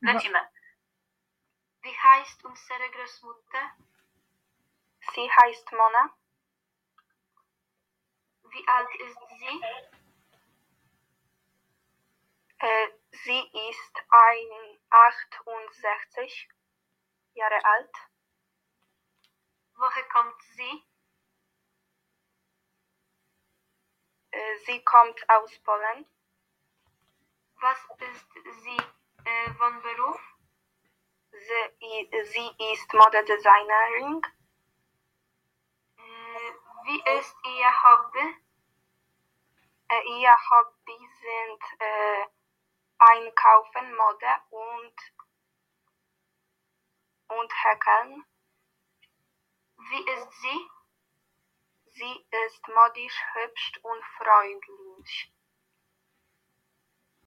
Lecimy. Wie heißt unsere Großmutter? Sie heißt Mona. Wie alt ist sie? Sie ist 68 Jahre alt. Woher kommt sie? Sie kommt aus Polen. Was ist sie von Beruf? Sie ist Modedesignerin. Wie ist ihr Hobby? Ihr Hobby sind Einkaufen, Mode und Häkeln. Wie ist sie? Sie ist modisch, hübsch und freundlich.